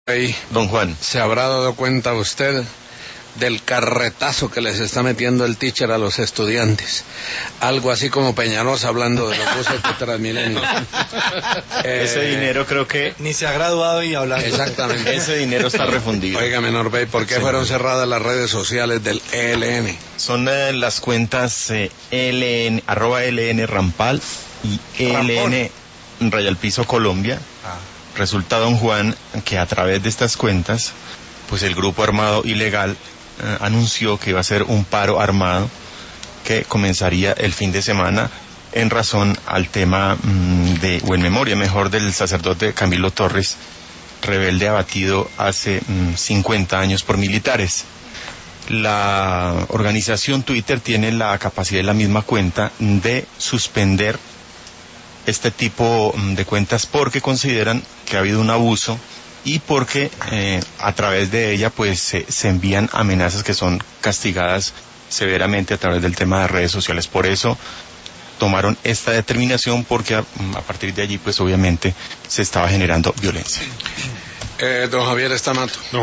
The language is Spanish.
Ahí, Don Juan, ¿se habrá dado cuenta usted del carretazo que les está metiendo el teacher a los estudiantes? Algo así como Peñalosa hablando de los buses de Transmilenio. ese dinero creo que... Ni se ha graduado y hablando. Exactamente. Ese dinero está refundido. Oiga, menor Bey, ¿por qué Sí. fueron cerradas las redes sociales del ELN? Son las cuentas ELN, @ELN Rampal y ELN Rayal Piso Colombia. Resulta, don Juan, que a través de estas cuentas, pues el grupo armado ilegal anunció que iba a ser un paro armado que comenzaría el fin de semana en razón al tema o en memoria mejor del sacerdote Camilo Torres, rebelde abatido hace 50 años por militares. La organización Twitter tiene la capacidad de la misma cuenta de suspender este tipo de cuentas porque consideran que ha habido un abuso y porque a través de ella pues se envían amenazas que son castigadas severamente a través del tema de redes sociales. Por eso tomaron esta determinación, porque a partir de allí pues obviamente se estaba generando violencia. Don Javier Estamato.